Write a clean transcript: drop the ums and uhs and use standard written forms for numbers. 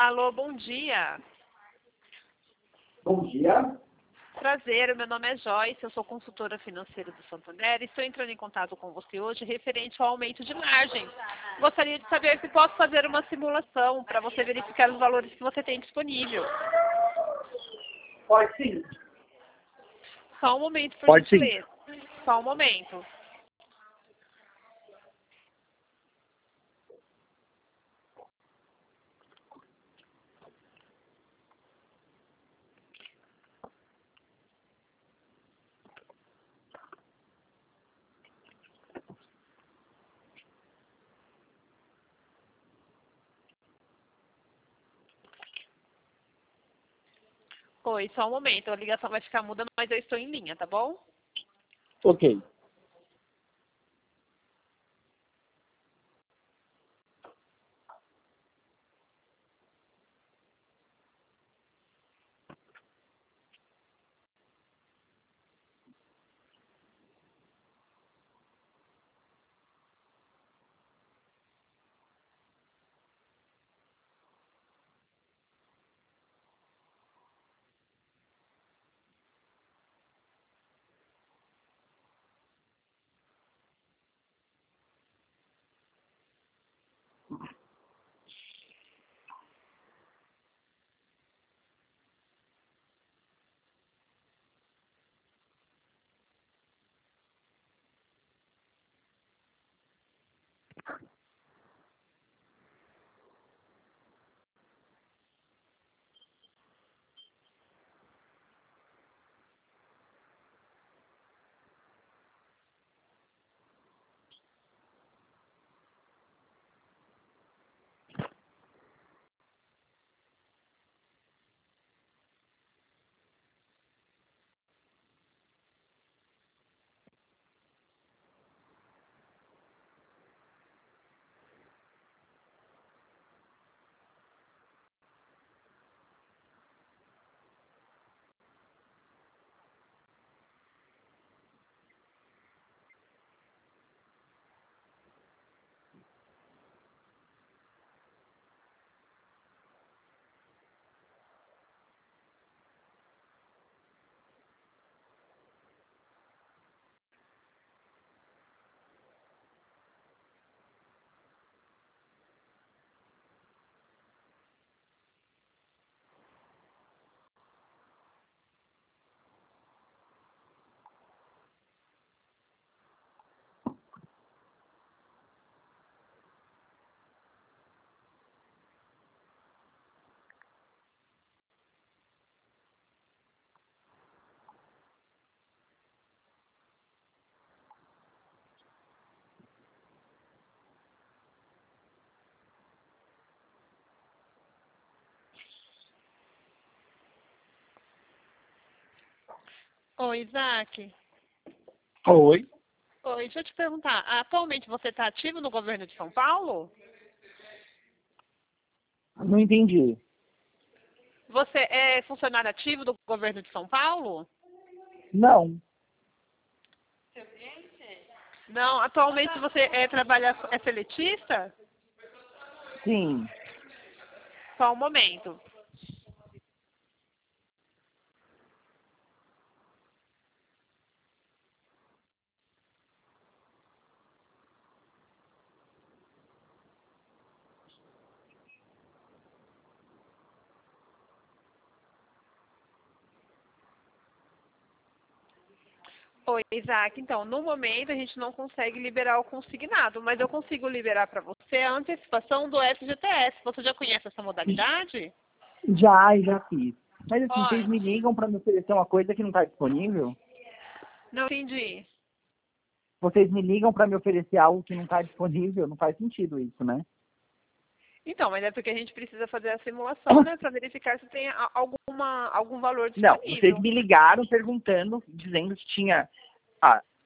Alô, bom dia. Bom dia. Prazer, meu nome é Joyce, eu sou consultora financeira do Santander e estou entrando em contato com você hoje referente ao aumento de margem. Gostaria de saber se posso fazer uma simulação para você verificar os valores que você tem disponível. Pode sim. Só um momento, por Pode sim. gentileza. Só um momento. Oi, só um momento. A ligação vai ficar muda, mas eu estou em linha, tá bom? Ok. Oi, Isaac. Oi. Oi, deixa eu te perguntar. Atualmente você está ativo no governo de São Paulo? Não entendi. Você é funcionário ativo do governo de São Paulo? Não. Não, atualmente você é seletista? Sim. Só um momento. Oi, Isaac. Então, no momento a gente não consegue liberar o consignado, mas eu consigo liberar para você a antecipação do FGTS. Você já conhece essa modalidade? Já fiz. Mas assim, vocês Olha, me ligam para me oferecer uma coisa que não está disponível? não entendi. Vocês me ligam para me oferecer algo que não está disponível? Não faz sentido isso, né? Então, mas é porque a gente precisa fazer a simulação, né, para verificar se tem algum valor Não, vocês disponível. me ligaram perguntando, dizendo que tinha